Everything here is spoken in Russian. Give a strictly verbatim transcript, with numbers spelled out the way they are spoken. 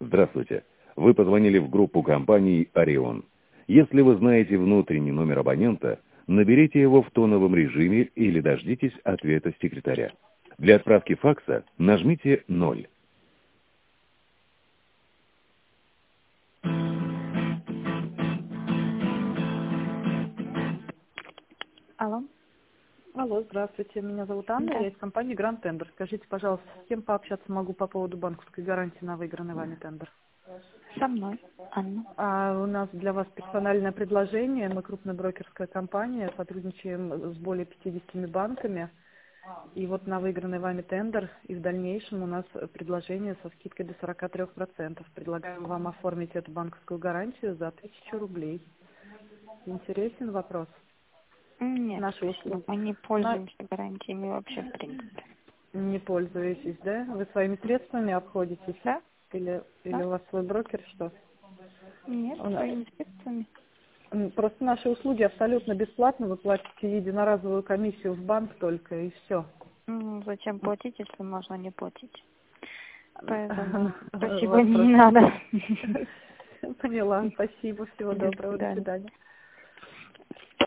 Здравствуйте. Вы позвонили в группу компании «Орион». Если вы знаете внутренний номер абонента, наберите его в тоновом режиме или дождитесь ответа секретаря. Для отправки факса нажмите ноль. Алло. Алло, здравствуйте. Меня зовут Анна, Да. я из компании Grand Tender. Скажите, пожалуйста, с кем пообщаться могу по поводу банковской гарантии на выигранный вами тендер? Со мной, Анна. А у нас для вас персональное предложение. Мы крупная брокерская компания, сотрудничаем с более пятидесятью банками. И вот на выигранный вами тендер и в дальнейшем у нас предложение со скидкой до сорока трёх процентов. Предлагаем вам оформить эту банковскую гарантию за тысячу рублей. Интересен вопрос? Нет, Наши спасибо. услуги. Мы не На- пользуемся гарантиями вообще, в принципе. Не пользуетесь, да? Вы своими средствами обходитесь? Да? Или, или Да? у вас свой брокер, что? Нет, У на- своими средствами. М, Просто наши услуги абсолютно бесплатно. Вы платите единоразовую комиссию в банк только, и все. Ну, зачем платить, если можно не платить? Поэтому спасибо, Вас не просто... надо. Поняла. Спасибо. Всего До доброго. До свидания. свидания.